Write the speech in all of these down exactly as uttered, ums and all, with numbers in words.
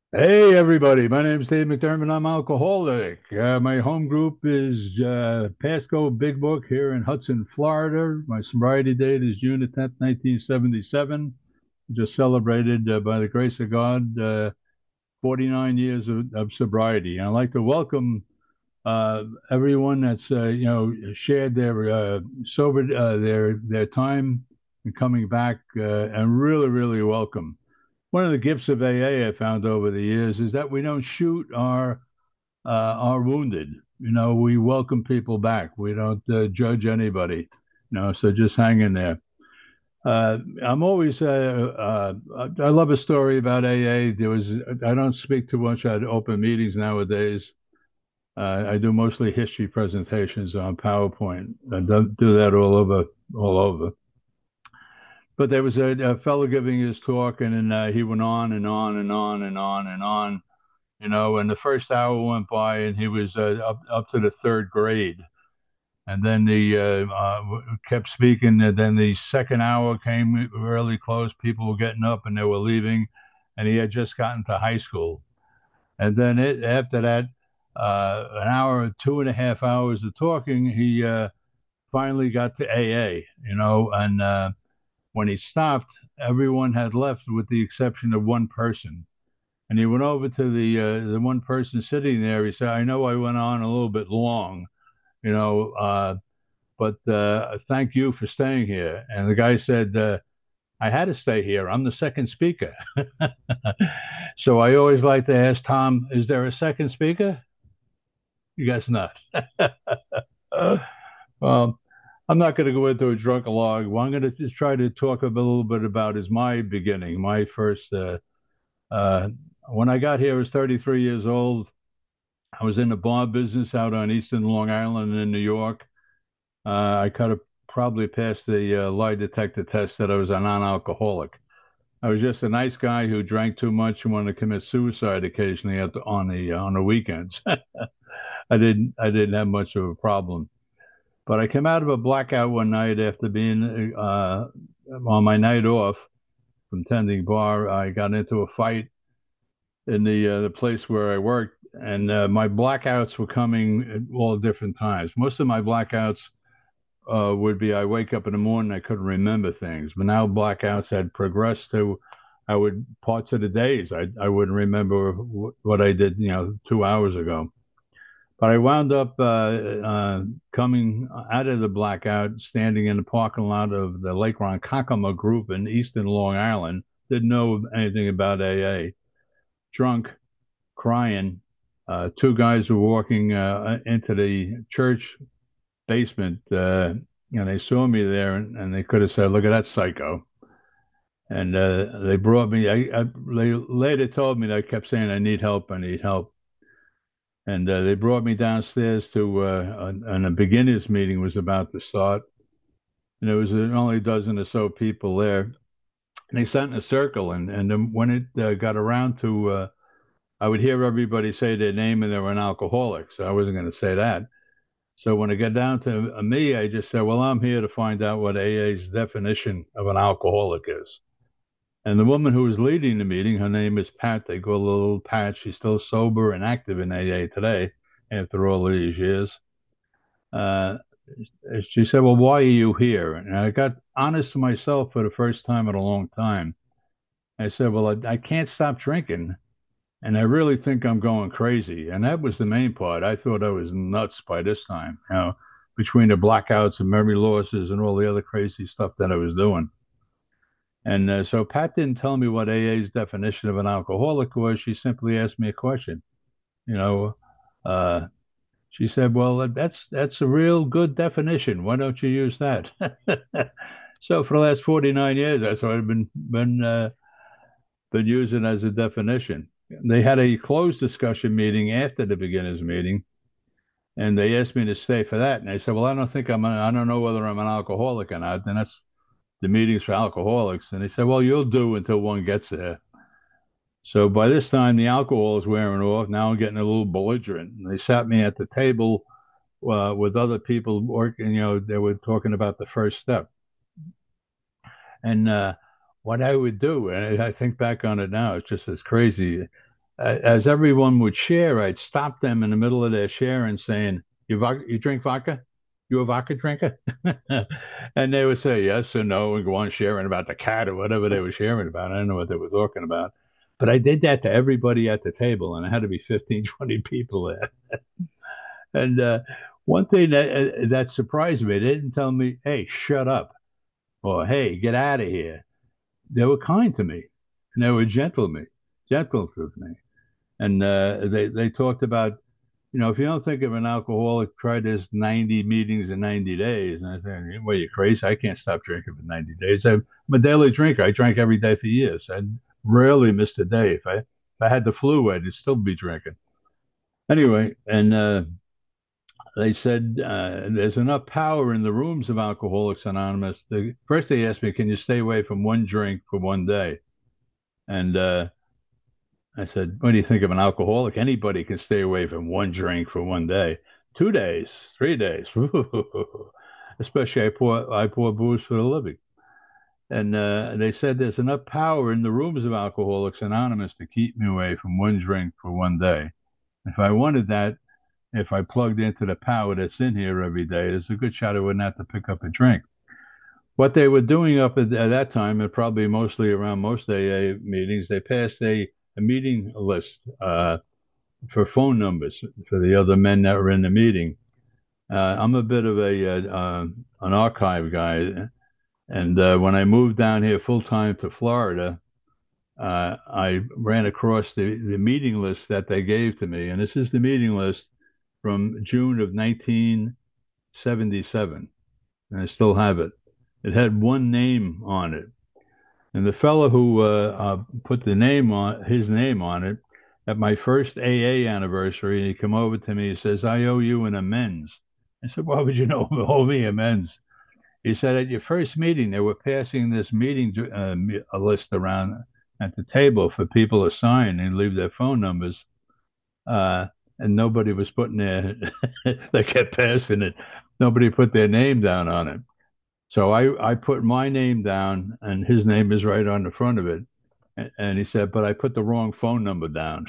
Hey everybody, my name is Dave McDermott. I'm alcoholic. Uh, my home group is uh, Pasco Big Book here in Hudson, Florida. My sobriety date is June the tenth, nineteen seventy-seven. Just celebrated, uh, by the grace of God, uh, forty-nine years of, of sobriety. And I'd like to welcome uh, everyone that's uh, you know shared their uh, sober uh, their their time and coming back, uh, and really, really welcome. One of the gifts of A A I found over the years is that we don't shoot our uh, our wounded. You know, we welcome people back. We don't uh, judge anybody. You know, so just hang in there. Uh, I'm always uh, uh, I love a story about A A. There was I don't speak too much at open meetings nowadays. Uh, I do mostly history presentations on PowerPoint. I don't do that all over all over. But there was a, a fellow giving his talk, and then uh, he went on and on and on and on and on, you know. And the first hour went by, and he was uh, up up to the third grade, and then the uh, uh, kept speaking. And then the second hour came really close. People were getting up and they were leaving, and he had just gotten to high school. And then it, after that, uh, an hour, two and a half hours of talking, he uh, finally got to A A, you know, and uh, when he stopped, everyone had left with the exception of one person. And he went over to the uh, the one person sitting there. He said, "I know I went on a little bit long, you know, uh, but uh, thank you for staying here." And the guy said, uh, "I had to stay here. I'm the second speaker." So I always like to ask Tom, "Is there a second speaker?" You guess not. Uh, well, I'm not going to go into a drunken log. What I'm going to just try to talk a little bit about is my beginning, my first. Uh, uh, when I got here, I was thirty-three years old. I was in the bar business out on Eastern Long Island in New York. Uh, I could have probably passed the uh, lie detector test that I was a non-alcoholic. I was just a nice guy who drank too much and wanted to commit suicide occasionally at the, on the on the weekends. I didn't I didn't have much of a problem. But I came out of a blackout one night after being uh, on my night off from tending bar. I got into a fight in the uh, the place where I worked, and uh, my blackouts were coming at all different times. Most of my blackouts uh, would be I wake up in the morning, I couldn't remember things, but now blackouts had progressed to I would parts of the days I I wouldn't remember w- what I did, you know, two hours ago. But I wound up uh, uh, coming out of the blackout, standing in the parking lot of the Lake Ronkonkoma group in Eastern Long Island. Didn't know anything about A A. Drunk, crying. Uh, two guys were walking uh, into the church basement, uh, and they saw me there, and, and they could have said, "Look at that psycho." And uh, they brought me. I, I, they later told me that I kept saying, "I need help. I need help." And uh, they brought me downstairs to, uh, and a beginners meeting was about to start, and there was only a dozen or so people there. And they sat in a circle, and and then when it uh, got around to, uh, I would hear everybody say their name, and they were an alcoholic, so I wasn't going to say that. So when it got down to uh, me, I just said, "Well, I'm here to find out what A A's definition of an alcoholic is." And the woman who was leading the meeting, her name is Pat. They call her little Pat. She's still sober and active in A A today after all of these years. Uh, she said, "Well, why are you here?" And I got honest to myself for the first time in a long time. I said, "Well, I, I can't stop drinking, and I really think I'm going crazy." And that was the main part. I thought I was nuts by this time, you know, between the blackouts and memory losses and all the other crazy stuff that I was doing. And uh, so Pat didn't tell me what A A's definition of an alcoholic was. She simply asked me a question. You know, uh, she said, "Well, that's that's a real good definition. Why don't you use that?" So for the last forty-nine years, that's what I've been been uh, been using as a definition. They had a closed discussion meeting after the beginners meeting, and they asked me to stay for that. And I said, "Well, I don't think I'm. An, I don't know whether I'm an alcoholic or not." And that's the meetings for alcoholics. And they said, "Well, you'll do until one gets there." So by this time, the alcohol is wearing off. Now I'm getting a little belligerent. And they sat me at the table uh, with other people working. You know, they were talking about the first step. And uh, what I would do, and I think back on it now, it's just as crazy. as everyone would share, I'd stop them in the middle of their share and saying, "You vodka, you drink vodka? You a vodka drinker?" And they would say yes or no and go on sharing about the cat or whatever they were sharing about. I don't know what they were talking about. But I did that to everybody at the table, and it had to be fifteen, twenty people there. And uh, one thing that uh, that surprised me, they didn't tell me, "Hey, shut up," or "Hey, get out of here." They were kind to me, and they were gentle to me, gentle with me. And uh, they they talked about, you know, if you don't think of an alcoholic, try this ninety meetings in ninety days. And I said, well, you're crazy. I can't stop drinking for ninety days. I'm a daily drinker. I drank every day for years. I rarely missed a day. If I if I had the flu, I'd still be drinking. Anyway, and uh, they said uh, there's enough power in the rooms of Alcoholics Anonymous. The, first, they asked me, can you stay away from one drink for one day? And uh, I said, what do you think of an alcoholic? Anybody can stay away from one drink for one day, two days, three days. Especially I pour I pour booze for a living. And uh, they said there's enough power in the rooms of Alcoholics Anonymous to keep me away from one drink for one day. If I wanted that, if I plugged into the power that's in here every day, there's a good shot I wouldn't have to pick up a drink. What they were doing up at, at that time, and probably mostly around most A A meetings, they passed a, a meeting list uh, for phone numbers for the other men that were in the meeting. Uh, I'm a bit of a uh, uh, an archive guy, and uh, when I moved down here full time to Florida, uh, I ran across the, the meeting list that they gave to me, and this is the meeting list from June of nineteen seventy-seven, and I still have it. It had one name on it, and the fellow who uh, uh, put the name on his name on it at my first A A anniversary, he come over to me. He says, "I owe you an amends." I said, "Why would you know owe me amends?" He said, "At your first meeting, they were passing this meeting uh, a list around at the table for people to sign and leave their phone numbers, uh, and nobody was putting their. They kept passing it. Nobody put their name down on it. So I, I put my name down, and his name is right on the front of it. And he said, but I put the wrong phone number down."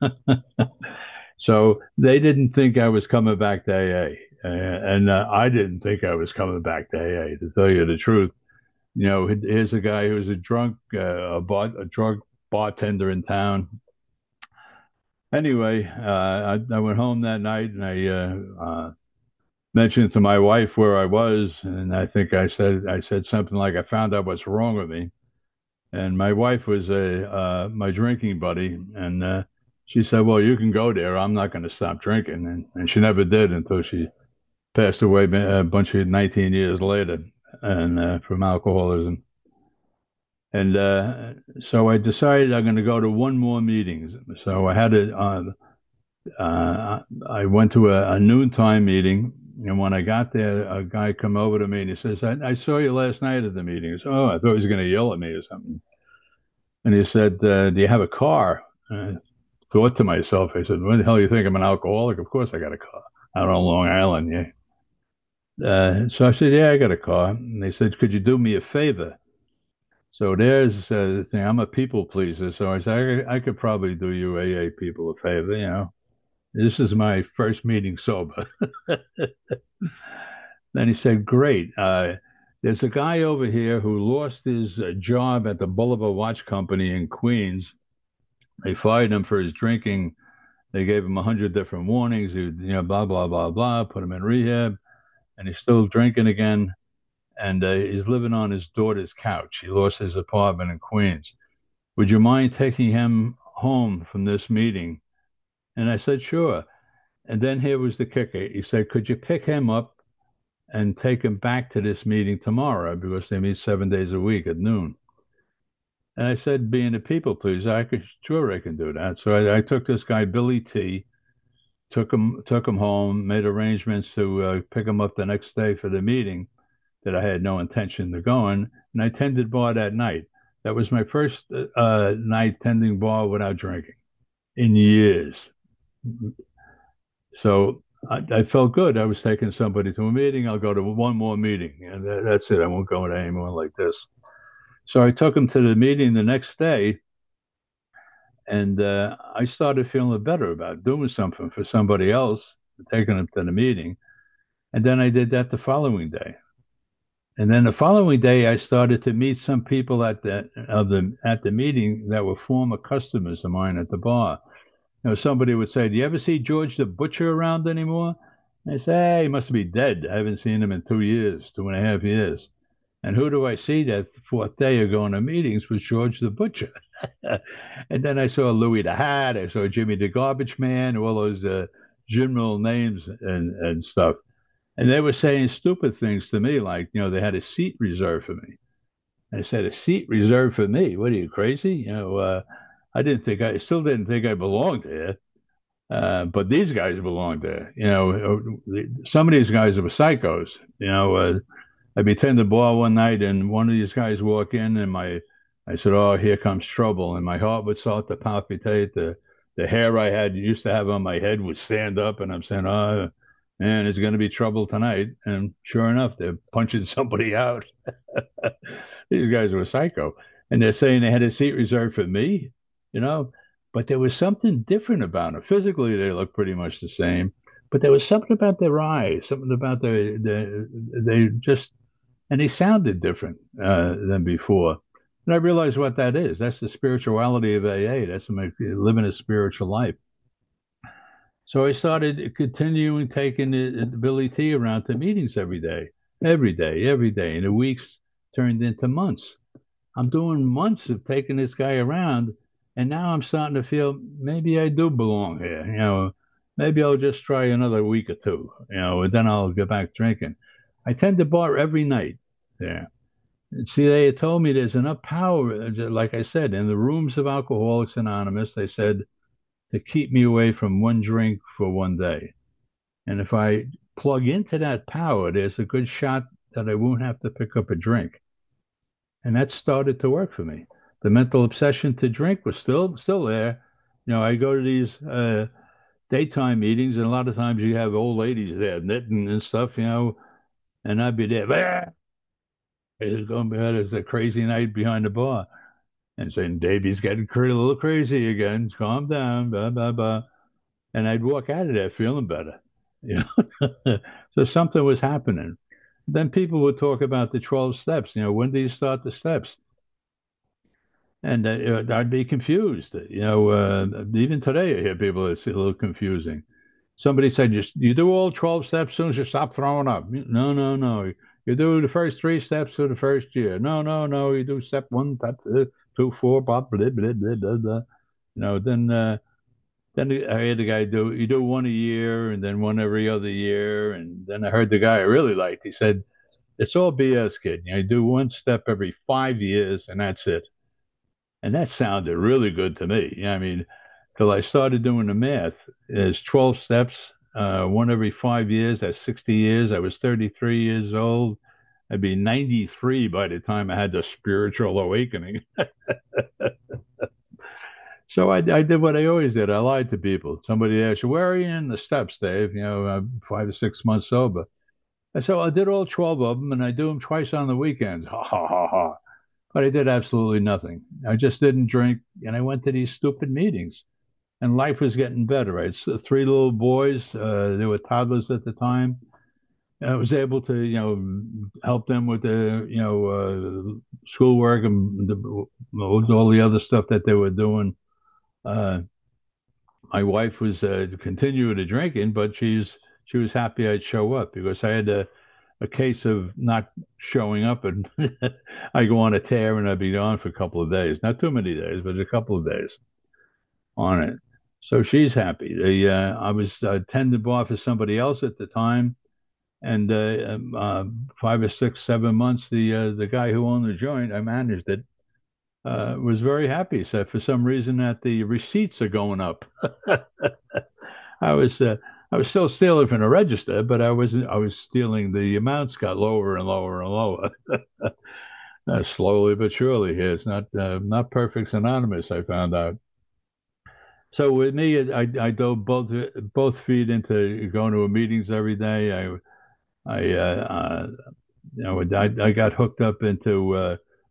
So they didn't think I was coming back to A A. Uh, and uh, I didn't think I was coming back to A A, to tell you the truth. You know, here's a guy who's a drunk, uh, a, bar, a drunk bartender in town. Anyway, uh, I, I went home that night and I uh, uh, mentioned to my wife where I was, and I think I said I said something like I found out what's wrong with me. And my wife was a uh, my drinking buddy, and uh, she said, "Well, you can go there. I'm not going to stop drinking." And, and she never did until she passed away a bunch of nineteen years later, and uh, from alcoholism. And uh, so I decided I'm going to go to one more meeting. So I had a, uh, uh, I went to a, a noontime meeting, and when I got there, a guy come over to me and he says, I, I saw you last night at the meeting." I said, "Oh, I thought he was going to yell at me or something." And he said, uh, "Do you have a car?" And I thought to myself, I said, "What the hell do you think? I'm an alcoholic? Of course I got a car out on Long Island." Yeah. Uh, so I said, "Yeah, I got a car." And they said, "Could you do me a favor?" So there's uh, the thing. I'm a people pleaser. So I said, I, I could probably do you A A people a favor, you know. This is my first meeting sober. Then he said, "Great. Uh, there's a guy over here who lost his uh, job at the Boulevard Watch Company in Queens. They fired him for his drinking. They gave him a hundred different warnings. He, you know, blah blah blah blah. Put him in rehab, and he's still drinking again. And uh, he's living on his daughter's couch. He lost his apartment in Queens. Would you mind taking him home from this meeting?" And I said, "Sure." And then here was the kicker. He said, "Could you pick him up and take him back to this meeting tomorrow, because they meet seven days a week at noon?" And I said, being a people pleaser, I could sure I can do that. So I, I took this guy Billy T, took him took him home, made arrangements to uh, pick him up the next day for the meeting that I had no intention of going, and I tended bar that night. That was my first uh, night tending bar without drinking in years. So I, I felt good. I was taking somebody to a meeting. I'll go to one more meeting, and that, that's it. I won't go to any more like this. So I took him to the meeting the next day, And uh, I started feeling better about doing something for somebody else, taking them to the meeting. And then I did that the following day. And then the following day, I started to meet some people at the of the at the meeting that were former customers of mine at the bar. You know, somebody would say, "Do you ever see George the Butcher around anymore?" I say, "Hey, he must be dead. I haven't seen him in two years, two and a half years." And who do I see that fourth day of going to meetings was George the Butcher. And then I saw Louis the Hat, I saw Jimmy the Garbage Man, all those uh, general names and, and stuff. And they were saying stupid things to me, like, you know, they had a seat reserved for me. I said, a seat reserved for me? What are you, crazy? You know, uh, I didn't think, I still didn't think I belonged there. Uh, but these guys belonged there. You know, some of these guys were psychos. You know, uh, I'd be tending the bar one night, and one of these guys walk in, and my, I said, "Oh, here comes trouble," and my heart would start to palpitate. The the hair I had used to have on my head would stand up, and I'm saying, "Oh, man, it's going to be trouble tonight." And sure enough, they're punching somebody out. These guys were psycho, and they're saying they had a seat reserved for me, you know. But there was something different about them. Physically, they looked pretty much the same, but there was something about their eyes, something about their, their they just and he sounded different uh, than before. And I realized what that is. That's the spirituality of A A. That's living a spiritual life. So I started continuing taking the, the Billy T around to meetings every day, every day, every day. And the weeks turned into months. I'm doing months of taking this guy around, and now I'm starting to feel maybe I do belong here. You know, maybe I'll just try another week or two. You know, and then I'll get back drinking. I tend to bar every night there. See, they had told me there's enough power, like I said, in the rooms of Alcoholics Anonymous. They said to keep me away from one drink for one day. And if I plug into that power, there's a good shot that I won't have to pick up a drink. And that started to work for me. The mental obsession to drink was still still there. You know, I go to these uh, daytime meetings, and a lot of times you have old ladies there knitting and stuff, you know, and I'd be there. It's going to be it's a crazy night behind the bar. And saying, Davey's getting a little crazy again. Calm down, blah, blah, blah. And I'd walk out of there feeling better. You know? So something was happening. Then people would talk about the twelve steps. You know, when do you start the steps? And uh, I'd be confused. You know, uh, even today I hear people it's a little confusing. Somebody said, you, you do all twelve steps as soon as you stop throwing up. No, no, no. You do the first three steps of the first year. No, no, no. You do step one, step two, four, blah, blah, blah, blah, blah, blah. You know, then uh, then I had the guy do, you do one a year and then one every other year. And then I heard the guy I really liked. He said, it's all B S, kid. You know, you do one step every five years and that's it. And that sounded really good to me. Yeah, I mean, till I started doing the math, it's twelve steps, uh, one every five years. That's sixty years. I was thirty-three years old. I'd be ninety-three by the time I had the spiritual awakening. So I, I did what I always did. I lied to people. Somebody asked, where are you in the steps, Dave? You know, I'm five or six months sober. I said, well, I did all twelve of them, and I do them twice on the weekends. Ha, ha, ha, ha. But I did absolutely nothing. I just didn't drink, and I went to these stupid meetings. And life was getting better. I had three little boys. Uh, they were toddlers at the time. I was able to, you know, help them with the, you know, uh, schoolwork and the, all the other stuff that they were doing. Uh, my wife was uh, continuing to drinking, but she's she was happy I'd show up because I had a, a case of not showing up, and I go on a tear and I'd be gone for a couple of days, not too many days, but a couple of days on it. So she's happy. The, uh, I was uh, tending bar for somebody else at the time, and uh, um, uh, five or six, seven months, the uh, the guy who owned the joint, I managed it, uh, was very happy. Said for some reason that the receipts are going up. I was uh, I was still stealing from the register, but I was I was stealing. The amounts got lower and lower and lower, uh, slowly but surely. Here, it's not uh, not Perfect's Anonymous. I found out. So with me, I I dove both both feet into going to meetings every day. I I uh, uh, you know I I got hooked up into uh,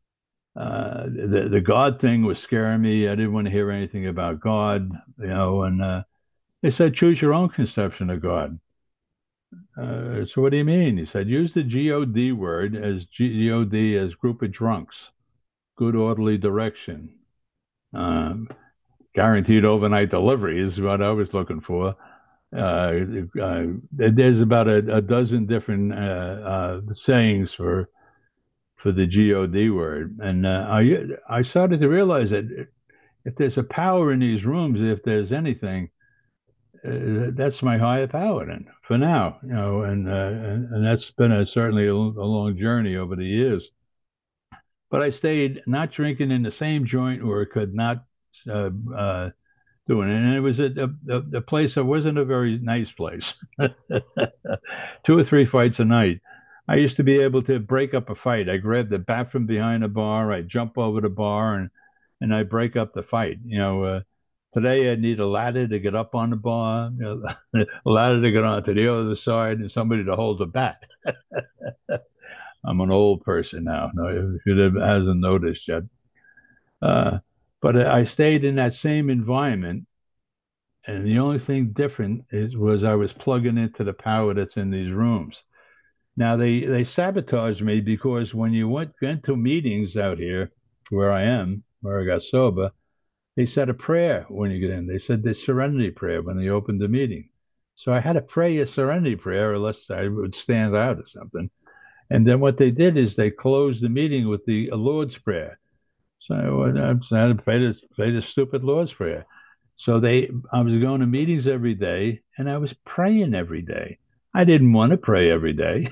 uh, the the God thing was scaring me. I didn't want to hear anything about God, you know. And uh, they said, choose your own conception of God. Uh, so what do you mean? He said, use the G O D word as G O D as group of drunks, good orderly direction. Um, Guaranteed overnight delivery is what I was looking for. Uh, uh, there's about a, a dozen different uh, uh, sayings for for the G O D word, and uh, I I started to realize that if there's a power in these rooms, if there's anything, uh, that's my higher power then for now, you know, and uh, and, and that's been a, certainly a, a long journey over the years. But I stayed not drinking in the same joint where I could not uh, uh, do it, and it was a, a, a place that wasn't a very nice place. Two or three fights a night. I used to be able to break up a fight. I grabbed the bat from behind the bar. I jump over the bar and and I break up the fight. You know, uh, today I need a ladder to get up on the bar, you know, a ladder to get onto the other side, and somebody to hold the bat. I'm an old person now. No, if you hasn't noticed yet. Uh, but I stayed in that same environment, and the only thing different is was I was plugging into the power that's in these rooms. Now they they sabotaged me because when you went into meetings out here, where I am, where I got sober, they said a prayer when you get in. They said the serenity prayer when they opened the meeting. So I had to pray a serenity prayer, unless I would stand out or something. And then what they did is they closed the meeting with the Lord's Prayer. So I, I had to pray this, pray this stupid Lord's Prayer. So they, I was going to meetings every day, and I was praying every day. I didn't want to pray every day.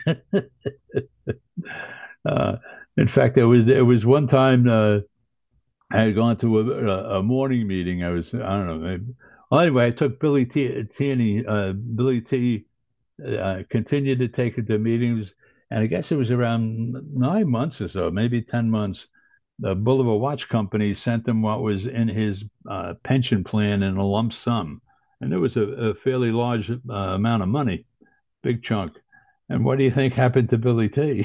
uh, in fact, there was there was one time uh, I had gone to a, a morning meeting. I was I don't know. Maybe, well, anyway, I took Billy T. Tierney, uh, Billy T. Uh, continued to take it to meetings, and I guess it was around nine months or so, maybe ten months. The Boulevard Watch Company sent him what was in his uh, pension plan in a lump sum, and it was a, a fairly large uh, amount of money, big chunk. And what do you think happened to Billy T?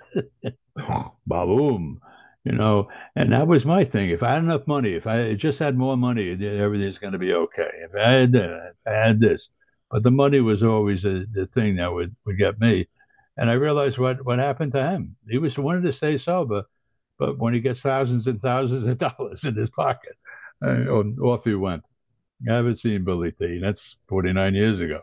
Boom, you know. And that was my thing. If I had enough money, if I just had more money, everything's going to be okay. If I had that, if I had this, but the money was always a, the thing that would, would get me. And I realized what, what happened to him. He was wanted to stay sober, but when he gets thousands and thousands of dollars in his pocket, uh, off he went. I haven't seen Billy T. That's forty-nine years ago.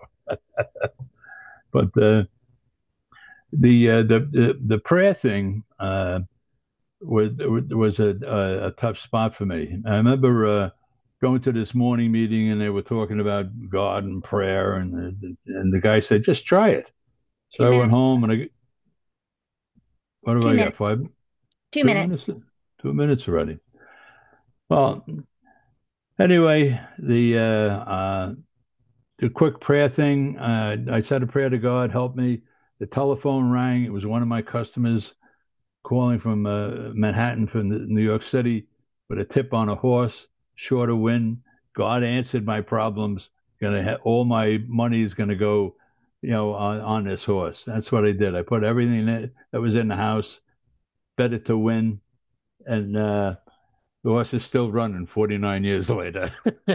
But uh, the, uh, the the the prayer thing uh, was was a, a, a tough spot for me. I remember uh, going to this morning meeting, and they were talking about God and prayer, and the, and the guy said, "Just try it." Two So I went minutes. home, and I what have Two I got? minutes. Five, Two two minutes, minutes. two minutes already. Well, anyway, the uh, uh, the quick prayer thing. Uh, I said a prayer to God, help me. The telephone rang. It was one of my customers calling from uh, Manhattan, from New York City, with a tip on a horse, sure to win. God answered my problems. Gonna ha- all my money is gonna go, you know, on, on this horse. That's what I did. I put everything that, that was in the house, bet it to win, and uh, the horse is still running forty-nine years later.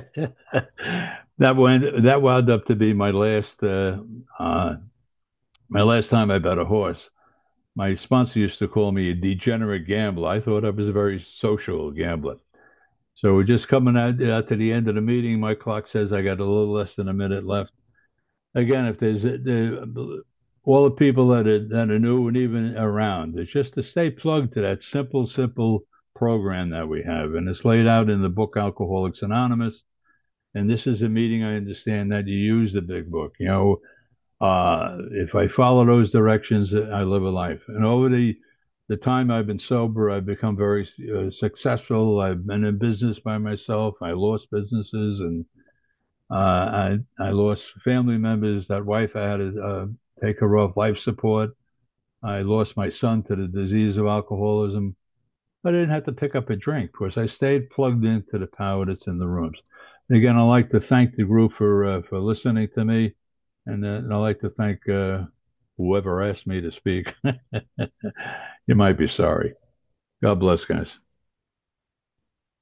that went that wound up to be my last uh, uh, my last time I bet a horse. My sponsor used to call me a degenerate gambler. I thought I was a very social gambler. So we're just coming out, out to the end of the meeting. My clock says I got a little less than a minute left. Again, if there's the, all the people that are, that are new and even around, it's just to stay plugged to that simple, simple program that we have. And it's laid out in the book Alcoholics Anonymous. And this is a meeting, I understand, that you use the big book. You know, uh, if I follow those directions, I live a life. And over the the time I've been sober, I've become very uh, successful. I've been in business by myself. I lost businesses, and uh, I I lost family members. That wife I had to uh, take her off life support. I lost my son to the disease of alcoholism. I didn't have to pick up a drink because I stayed plugged into the power that's in the rooms. And again, I'd like to thank the group for uh, for listening to me, and, uh, and I'd like to thank uh, whoever asked me to speak. You might be sorry. God bless, guys.